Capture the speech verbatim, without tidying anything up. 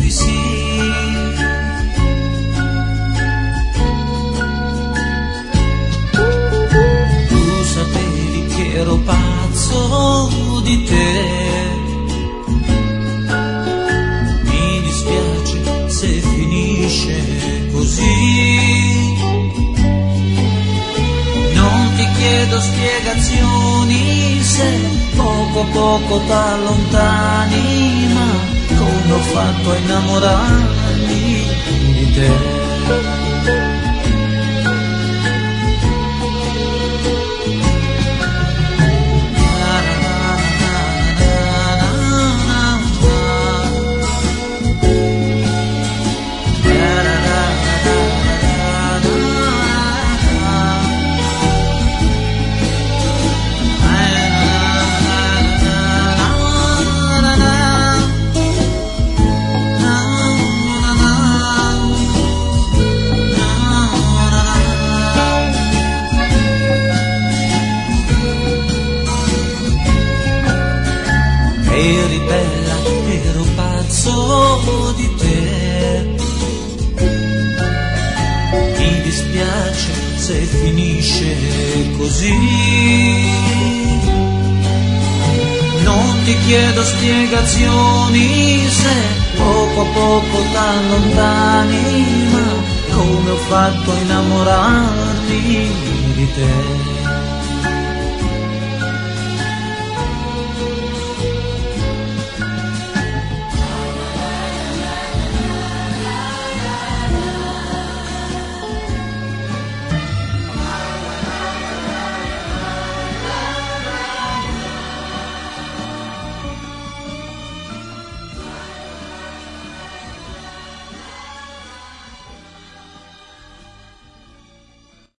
di sì. Tu sapevi che ero pazzo di te. Mi dispiace se finisce così. Non ti chiedo spiegazioni se poco a poco t'allontani, ma come ho fatto a innamorarmi di te? Eri bella, ero pazzo di te. Mi dispiace se finisce così. Non ti chiedo spiegazioni se poco a poco t'allontani, ma come ho fatto a innamorarmi di te?